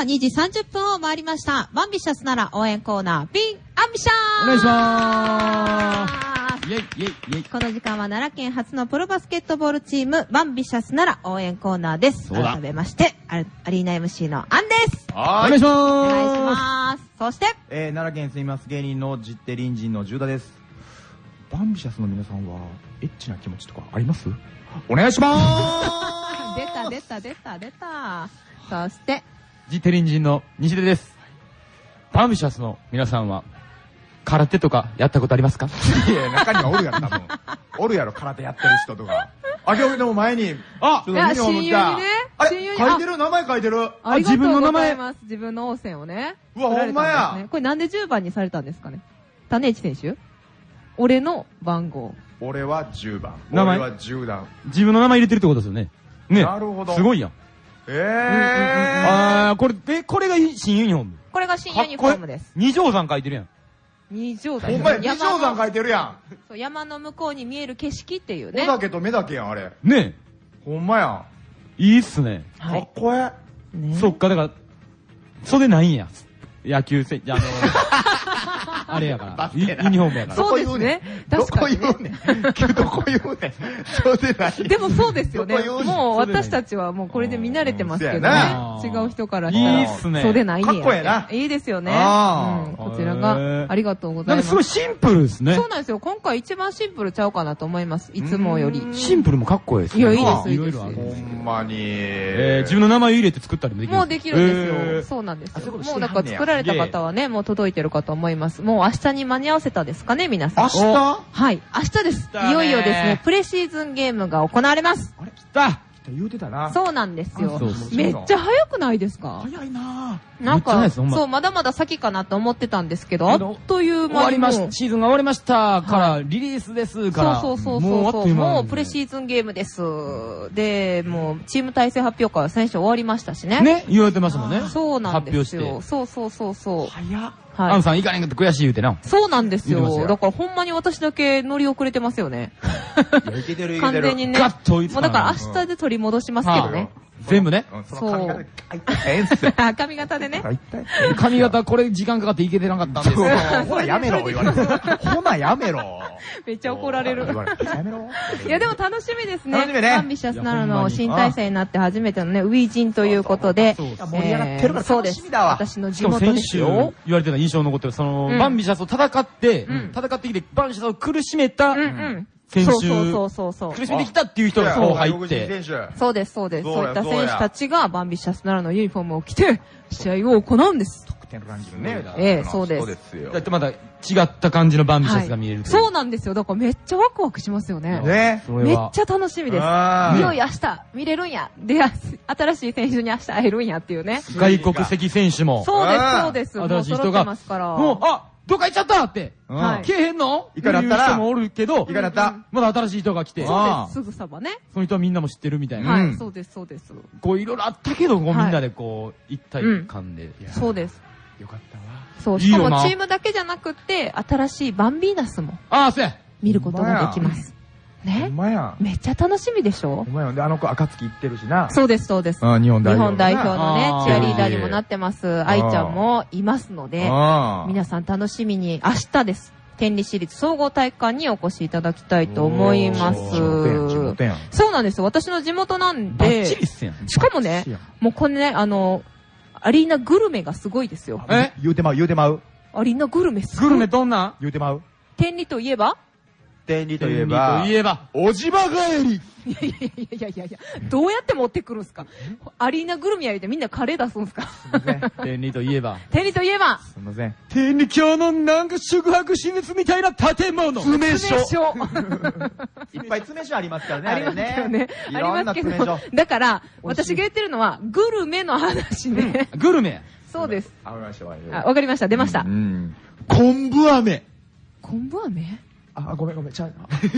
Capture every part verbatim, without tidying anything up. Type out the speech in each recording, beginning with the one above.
にじさんじゅっぷんを回りました。バンビシャスなら応援コーナー、ビンアンビシャーお願いしまーす。イェイイェイイェイ。 この時間は奈良県初のプロバスケットボールチーム、バンビシャスなら応援コーナーです。改めまして、アリーナ エムシー のアンです。 はい。お願いしまーす。 お願いします。そして、 えー、奈良県住みます芸人の実手隣人のジューダです。バンビシャスの皆さんは、エッチな気持ちとかあります？お願いしまーす。 出た出た出た出た。そして、 実手隣人の西出です。バンビシャスの皆さんは、空手とかやったことありますか？ いや、中にはおるやろ、多分。おるやろ、空手やってる人とか。あ、今日でも前に、 あ、 いや、親友にね、 あれ、書いてる、名前書いてる。 あ、自分の名前。自分の応戦をね。 うわ、ほんまや。 これなんでじゅうばんにされたんですかね？種市選手？俺の番号。 俺はじゅうばん。 名前俺はじゅうだん。 自分の名前入れてるってことですよね。ね。 なるほど。 すごいやん。 えー。 あー、これ、え、これが新ユニフォーム。 これが新ユニフォームです。 二条山書いてるやん。 二条山。 お前、二条山書いてるやん。 そう、山の向こうに見える景色っていうね。 目だけと目だけやん、あれ。 ねえ。 ほんまやん。 いいっすね。 かっこええ。そっか、だから、袖ないんや。野球選手、あの、あれやから。ユニフォームやから。 そうですね。確かに。 どこ言うねん。どこ言うねん。袖ない。 でもそうですよね。もう私たちはもうこれで見慣れてますけどね。違う人からしたら。 いいっすね。 袖ないんや。 かっこええな。 いいですよね。こちらが、ありがとうございます。 なんかすごいシンプルですね。 そうなんですよ。今回一番シンプルちゃうかなと思います。いつもより。 シンプルもかっこいいですね。 いや、いいです、いいです。 ほんまに。 え、自分の名前入れて作ったりもできる。 もうできるんですよ。そうなんですよ。もうだから作られた方はね、もう届いてるかと思います。もう明日に間に合わせたですかね、皆さん。 明日？ はい、明日です。いよいよですね、プレシーズンゲームが行われます。 あれ、来た言うてたな。 そうなんですよ。めっちゃ早くないですか？ 早いなぁ。なんか、そう、まだまだ先かなと思ってたんですけど、あっという間に終わりました。 シーズンが終わりましたから、リリースですから。 そうそうそうそう。もうプレシーズンゲームです。で、もうチーム体制発表会は先週終わりましたしね。 ね、言われてましたもんね。 そうなんですよ。そうそうそうそう。 早っ。 はい、アンさん行かねんかって悔しい言うてな。 そうなんですよ。だからほんまに私だけ乗り遅れてますよね。 いや、いけてるいけてる。 完全にね。 ガッと追いつもうだから明日で取り戻しますけどね。 全部ね。 そう。髪型でね。 髪型これ時間かかっていけてなかったんですよ。 ほらやめろ言われて。ほなやめろ。 めっちゃ怒られる。 やめろ。 いやでも楽しみですね。 楽しみね。 バンビシャスならの新体制になって初めてのね、ウィージンということで。 盛り上がってるから楽しみだわ。 私の地元ですよ。 言われてた印象残ってる。その、バンビシャスを戦って、戦ってきて、バンビシャスを苦しめた、選手、 そうそうそう苦しめてきたっていう人がこう入って、 そうですそうです。そういった選手たちがバンビシャスならのユニフォームを着て試合を行うんです。 得点ランキングね。 ええ、そうです。 だってまた違った感じのバンビシャスが見える。 そうなんですよ。だからめっちゃワクワクしますよね。 ね。 めっちゃ楽しみです。いよいよ明日見れるんや。で、新しい選手に明日会えるんやっていうね。 外国籍選手も。 そうですそうです。 新しい人が。もう、あどっか行っちゃったって。来えへんのいかなったら。 人もおるけど。 いかなった。 まだ新しい人が来て。 そうです。すぐさばね。 その人はみんなも知ってるみたいな。 はい。そうです、そうです。 こういろいろあったけど、みんなでこう、一体感で。 そうです。 よかったわ。 そう、しかもチームだけじゃなくて、新しいバンビーナスも。 ああ、そうや。 見ることができます。ね。 ほんまや。 めっちゃ楽しみでしょ？ ほんまや。で、あの子、暁行ってるしな。 そうです、そうです。 日本代表。 日本代表のね、チアリーダーにもなってます。愛ちゃんもいますので、皆さん楽しみに、明日です。天理市立総合体育館にお越しいただきたいと思います。そうなんですよ。私の地元なんで、しかもね、もうこれね、あの、アリーナグルメがすごいですよ。 え？言うてまう、言うてまう。 アリーナグルメすごい。 グルメどんな？ 言うてまう。 天理といえば？ 天理といえば、 といえば、 おじば帰り。 いやいやいやいやいや、どうやって持ってくるんすか？アリーナグルメやりてみんなカレー出すんすか？ 天理といえば。 天理といえば。 すみません。 天理教のなんか宿泊施設みたいな建物。 詰所。 いっぱい詰所ありますからね。 ありますよね。 いろんな詰所。 だから、私が言ってるのは、グルメの話ね。 グルメ。 そうです。 わかりました。 わかりました。出ました。 昆布飴。 昆布飴？ あ、ごめんごめん、ちゃう。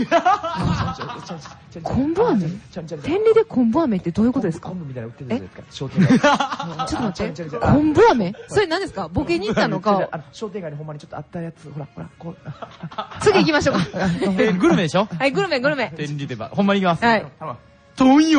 昆布飴？天理で昆布飴ってどういうことですか？ 昆布みたいな売ってるじゃないですか。商店街。 ちょっと待って。昆布飴？それ何ですか？ボケに行ったのか。 商店街にほんまにちょっとあったやつ。ほら、ほら、こう。 次行きましょうか。 グルメでしょ？ はい、グルメ、グルメ。 天理でば、ほんまに行きます。 はい。 豚よし。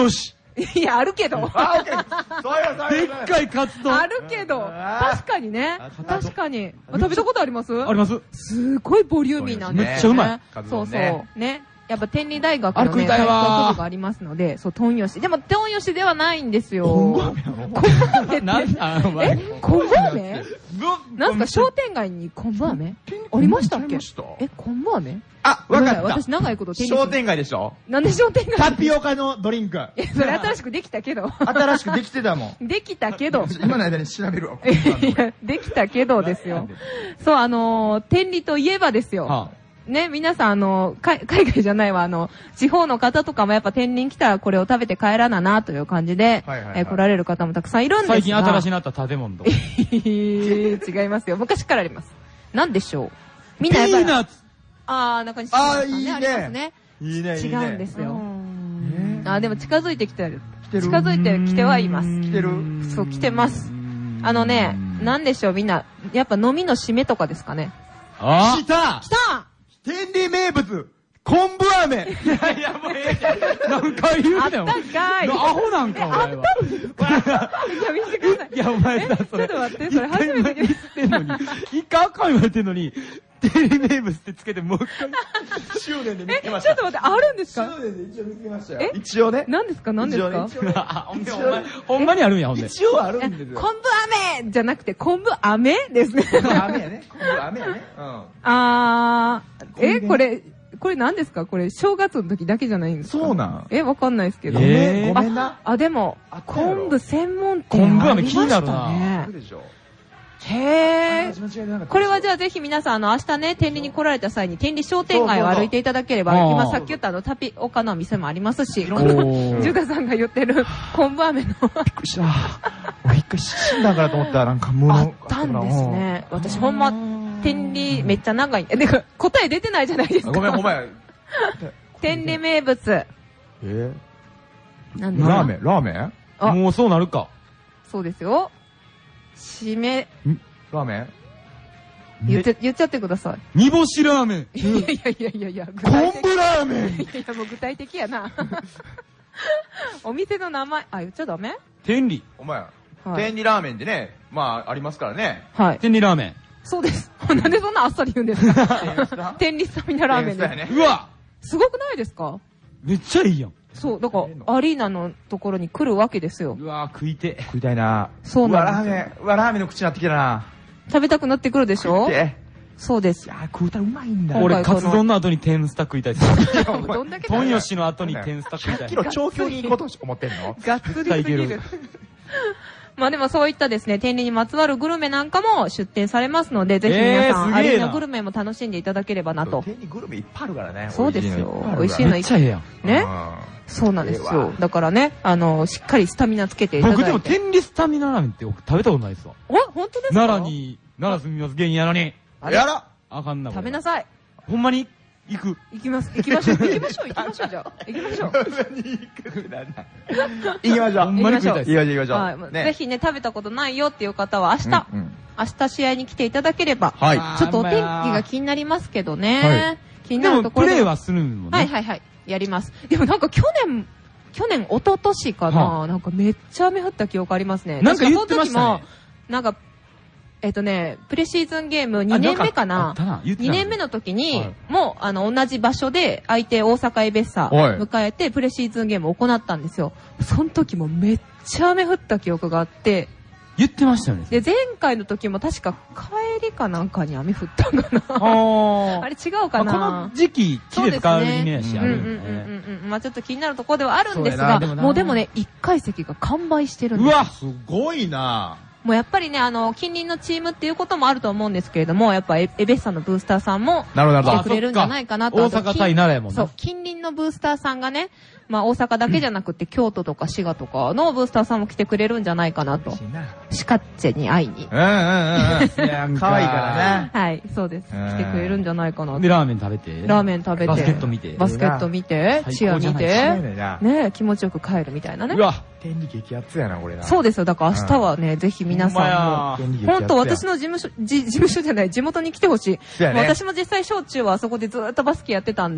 いや、あるけど。 あ、オッケー。そうよ、そうでよ。 っかいカツ丼。 あるけど。確かにね。確かに。食べたことあります？ あります。 すごいボリューミーなんですね。 めっちゃうまい。 そうそう。ね。やっぱ天理大学のね、 あれ食いたいわ体育部がありますので、そう、トンヨシ。でも、トンヨシではないんですよ。 昆布飴なの？ 昆布飴って。 なんあのえ、昆布飴なんすか、商店街に昆布飴ありましたっけ？え、昆布飴あ、わかった。 私長いこと天理商店街でしょ？ なんで商店街？ タピオカのドリンク。 え、それ新しくできたけど。 新しくできてたもん。 できたけど。 今の間に調べるわ。 いや、できたけどですよ。そう、あのー、天理といえばですよ。 はあね、皆さん、あの、海外じゃないわ、あの、地方の方とかもやっぱ天理に来たらこれを食べて帰らななという感じで、 はいはいはいえー来られる方もたくさんいるんですが。 最近新しいなった建物とか。 違いますよ。昔からあります。なんでしょう。みんなやっぱり。 ピーナッツ。 あー、中西あさんーいいねありますね。 いいね、いいね。 違うんですよ。 ねあー、でも近づいてきてる。 来てる近づいてきてはいます。 来てるそう、来てます。あのね、なんでしょう、みんな。やっぱ飲みの締めとかですかね。 あ来た来た天理名物昆布飴。 いやいや、もうええじゃん。何回言あっうねん。 たんかい。 アホなんか、お前は。 いや、見せてください。 いや、お前さ、それ。 ちょっと待ってそれ初めて聞いた一回言ってんのに、一回あかん言われてんのに、テレビ名物ってつけてもう一回。 執念で見え、ちょっつけました。 と待って、あるんですか？ 執念で一応見つけましたよ。 え一応ね。 何ですか？何ですか？ 一応ねあほんで、お前、ほんまにあるんや、ほんで。 一応あるえんですよ。 昆布飴じゃなくて、昆布飴ですね。 昆布飴やね。昆布飴やね。うん。 あー、え、これ、これ何ですか？これ、正月の時だけじゃないんですか？ そうなんえ、わかんないですけど。 ごめえーん、ごめんな。 あ、でもあっ、たやろ昆布専門店昆布飴ありました気になるなねそう。でしょ。 へー。 間違いなかったこれはじゃあ、 あぜひ皆さん、あの、明日ね、天理に来られた際に、天理商店街を歩いていただければ、 そうそうそう今さっき言ったあの、タピオカの店もありますし、こおの、 ージュダさんが言ってる昆布飴の、 びっくりした。俺一回死んだからと思ったらなんか無の。 あったんですね。私ほんま、天理めっちゃ長い。え、でか、答え出てないじゃないですか。 ごめん、ごめん。 天理名物。 えなんですかラーメンラーメンあもうそうなるか。 そうですよ。締め、 ラーメン言っちゃ、言っちゃってくださ煮干しラーメン。 い。いやいやいやいやいや、具昆体的。 布ラーメンいやいや、もう具体的やな。お店の名前、あ、言っちゃダメ？ 天理。 お前、 はい。 天理ラーメンってね、まあ、ありますからね。 はい。 天理ラーメン。 そうです。なんでそんなあっさり言うんですか？ 天スタ天理スタミナラーメンで。 天スタやね。 うわすごくないですか？ めっちゃいいやん。 そう、だから、アリーナのところに来るわけですよ。 うわ食いて。 食いたいな。 そううわ、 なんですよ。 ラーメン、うわ、ラーメンの口になってきたな。 食べたくなってくるでしょ？ で、 そうですい。やー、食うたらうまいんだ。 俺、 今回このカツ丼の後に天スタ食いたいっす。 どんだけトンヨシの後に天スタ食い 100 たいキ。ロ長距離に行こうと思ってんのがっつりすぎ絶対いる。まあでもそういったですね、天理にまつわるグルメなんかも出店されますので、ぜひ皆さん、 えーすげえなアリーナグルメも楽しんでいただければなと。 天理グルメいっぱいあるからね。 そうですよ美味しいのめっちゃええやん。 ね。 うんそうなんですええわ。 よだからね、あの、しっかりスタミナつけていただいて。 僕でも天理スタミナラーメンって食べたことないっすわ。 お、本当ですか？ 奈良に、奈良住みます芸人やのに。 あれやらあかんな。い。 食べなさい。 ほんまに行く。 行きます。行きましょう。行きましょう。行きましょう。じゃあ。行きましょう。 行きましょう。 ほんまに食いたいっす。 行きましょう、行きましょはい。 う。ねぜひね、食べたことないよっていう方は明日、 うんうん明日試合に来ていただければ、 はい。 ちょっとお天気が気になりますけどね。気になるでも、 ところでプレイはするのね。 はいはいはい。やります。でもなんか去年、去年、一昨年かな、 はなんかめっちゃ雨降った記憶ありますね。 なんか言ってましたね確かその時も、なんか、えっとね、プレシーズンゲームにねんめかあなっ。たな言ってたにねんめの時に、 はいもう、あの、同じ場所で、相手大阪エベッサはい迎えて、プレシーズンゲームを行ったんですよ。その時もめっちゃ雨降った記憶があって、 言ってましたよね。 で、前回の時も確か帰りかなんかに雨降ったんかな。 ああれ違うかな、 まあこの時期、木で使うイメージあるようんうんうんね。 うんうん。まあちょっと気になるところではあるんですが、 そうやなでもなもうでもね、いっかい席が完売してるんです。 うわすごいなもうやっぱりね、あの、近隣のチームっていうこともあると思うんですけれども、やっぱエエベッサのブースターさんもなるほど、なるほど来て。くれるんじゃないかなと。 大あと阪対奈良やもんなそう、。近隣のブースターさんがね、まあ大阪だけじゃなくて、京都とか滋賀とかのブースターさんも来てくれるんじゃないかなと。シカッチェに会いに。 うんうんうんうん。いや、可愛いからね。 はい、そうです。 うん来てくれるんじゃないかなと。 で、ラーメン食べて。 ラーメン食べて。 バスケット見て。 バスケット見て、 最チア見高じゃないて、 ねねえ、気持ちよく帰るみたいなねう。わ天理激アツやな、これな。 そうですよ。だから明日はね、ぜひ皆さんも。 んも。 天理激アツや本当私の事務所、じ事務所じゃない、地元に来てほしい。 そうやねもう私も実際小中はあそこでずっとバスケやってたんで、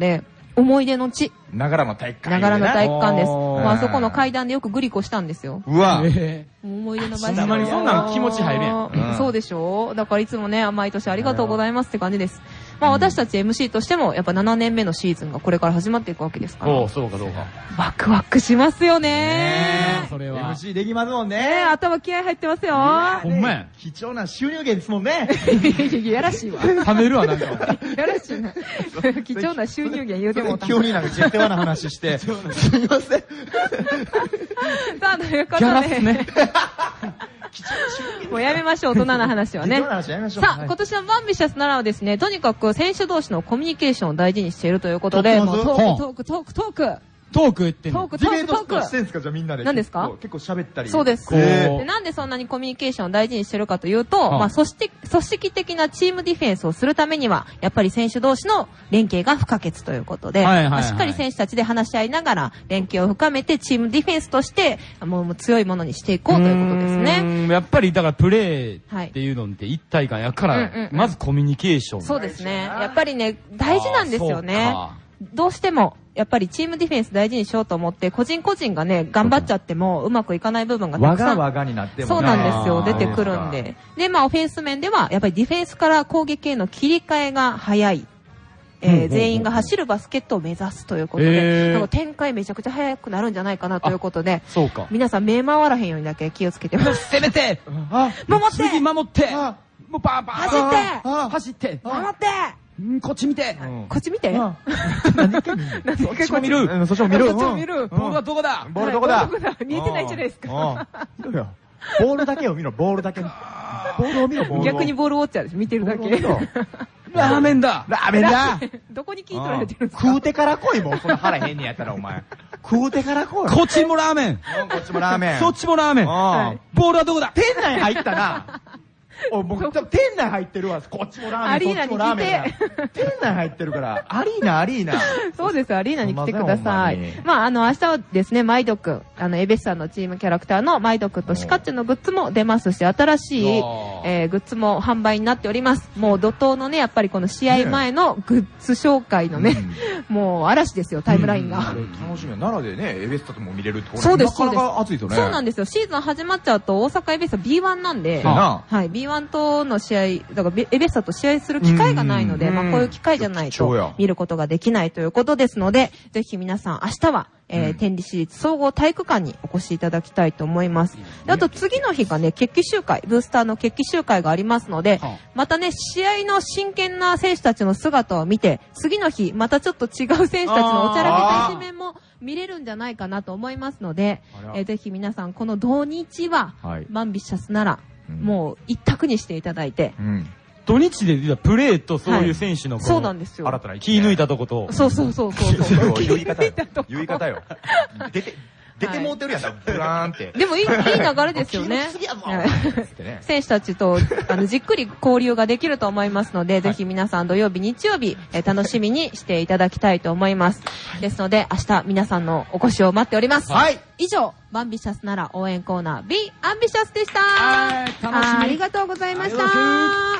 思い出の地。 ながらの体育館。 ながらの体育館です。 おーまあそこの階段でよくグリコしたんですよ。 うわ。 え思い出の場所。 ほんまにそんなん気持ち入るやんうんそうでしょう。だからいつもね、毎年ありがとうございますって感じです。まあ私たち エムシー としても、やっぱななねんめのシーズンがこれから始まっていくわけですから。 おう、そうかどうか。 ワクワクしますよねねえそれはエムシー できますもんねえ、 ね。 頭気合入ってますよ。 ほんまや。 貴重な収入源ですもんね。 いやらしいわ。 貯めるわ、なんか。 やらしいな。貴重な収入源言うてもうた。 急になんかジェッテワな話して。すみません。 さあ、ということギャラっすで、 ね。 もうやめましょう、大人の話はね。 貴重な話やめましょう。 さあ、今年のバンビシャスならはですね、とにかく選手同士のコミュニケーションを大事にしているということで、 とってますもうトーク、トーク、トーク、トーク。 トーク言ってんの。 トーク、トーク、 ディベートトーク。 してんすかじゃあみんなで。 何ですか結構喋ったり。 そうです。 こうでなんでそんなにコミュニケーションを大事にしてるかというと、 はあまあ、組織、組織的なチームディフェンスをするためには、やっぱり選手同士の連携が不可欠ということで、 はいはいはいまあしっかり選手たちで話し合いながら、連携を深めて、チームディフェンスとして、もう強いものにしていこうということですうね。 ーんやっぱりだからプレーっていうのって一体感やから、 うんうんうんまずコミュニケーション。 そうですね。やっぱりね、大事なんですよね。どうしても、やっぱりチームディフェンス大事にしようと思って、個人個人がね、頑張っちゃってもうまくいかない部分がたわくさん。 がわがになってもね。 そうなんですよ。 あー出てくるんで。で、まあ、オフェンス面では、やっぱりディフェンスから攻撃への切り替えが早い。えーうんうんうん全員が走るバスケットを目指すということへで、 ーなんか展開めちゃくちゃ早くなるんじゃないかなということで、 そうか。 皆さん目回らへんようにだけ気をつけてます。 攻めてあ、 守って次守ってあもうパンパン走ってあ走って守ってうんこっち見てうんこっち見てあ何言ってんの何そっちも見るうんそっちも見る。 こっちも見るうんボールはどこだボールどこだはいボールどこだ見えてないじゃないですかか。見ろよ。ボールだけを見ろ、ボールだけ。ボールを見ろ、ボールを。 逆にボールウォッチャーです。見てるだけ。 ボールを見ろラーメンだラーメンだどこに聞い取られてるんですか食うてから来い、もう。その腹へんねやったら、お前。食うてから来い。 こっちもラーメンうんこっちもラーメン。 そっちもラーメンあボールはどこだ店内入ったな。おい、僕、多分店内入ってるわ。こっちもラーメン、 アリーナにこっちもラーメン来だ。店内入ってるから、アリーナ、アリーナ。 そうです、アリーナに来てくださいすいませんほんまに。 まあ、あの、明日はですね、マイドくん、あの、エベスさんのチームキャラクターのマイドくんとシカッチュのグッズも出ますし、新しい、 おーえーグッズも販売になっております。もう怒涛のね、やっぱりこの試合前のグッズ紹介のね、もう嵐ですよ、タイムラインが。 楽しみや。奈良でね、エベスタとも見れるってそうですなかなか熱いですよね。 そうなんですよ。シーズン始まっちゃうと、大阪エベッサ ビーワン なんで、 そうやなはい、ビーワン との試合、だからエベッサと試合する機会がないので、 うんまあこういう機会じゃない貴重やと見ることができないということですので、ぜひ皆さん明日は、えーうん天理市立総合体育館にお越しいただきたいと思います。であと次の日がね、決起集会、ブースターの決起集会がありますので、 はあまたね、試合の真剣な選手たちの姿を見て、次の日、またちょっと違う選手たちのおちゃらけた一面も見れるんじゃないかなと思いますので、 あらえーぜひ皆さん、この土日は、 はい。 マンビシャスなら、 うんもう一択にしていただいて、 うん。 土日で出たプレーとそういう選手のこのそうなんですよ。 新たな気抜いたとことそうそうそうそうそう。 言い方よ。言い方よ。出て、出てもうてるやん、ブラーンって。 でもいい、いい流れですよね。 すぎやぞはいってね。 選手たちとあのじっくり交流ができると思いますので、ぜひ皆さん土曜日、日曜日、えー楽しみにしていただきたいと思います。ですので、明日皆さんのお越しを待っております。 はい。 以上、バンビシャスなら応援コーナー B アンビシャスでした。 はい楽しみありがとうございましありがとうございた。